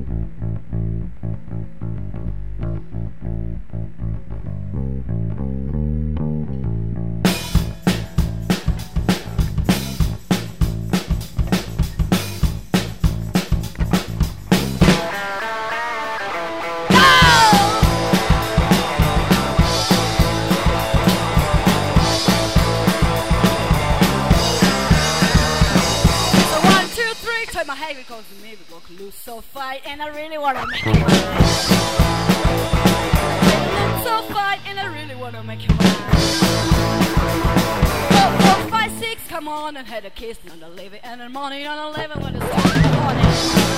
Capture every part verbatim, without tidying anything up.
My head because maybe go lose so fight and I really wanna make it mine. Lose so fight and I really wanna make it mine. Four, four, five, six, come on and had a kiss on the living and the money on the living when it's time in the morning.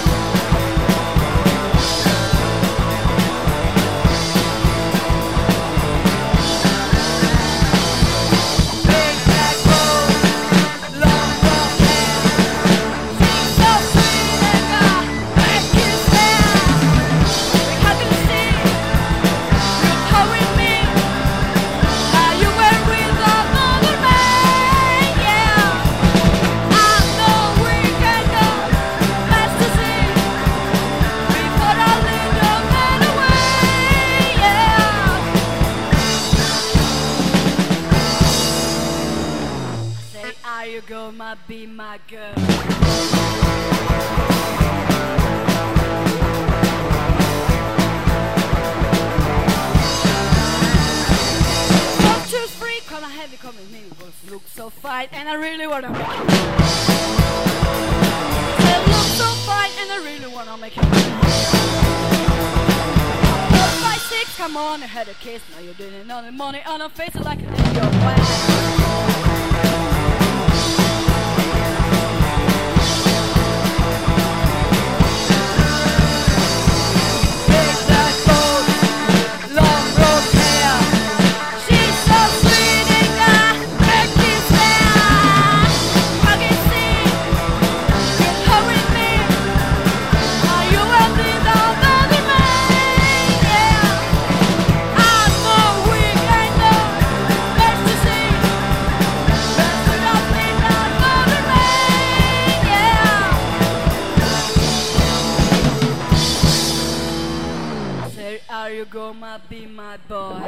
You go, my be my girl. One, two, three, come on, heavy, come with me. We look so fine, and I really wanna make it. They look so fine, and I really wanna make it. Four, five, six, come on, I had a kiss. Now you're doing it on the money on her face like an in your way. Are you gonna be my boy?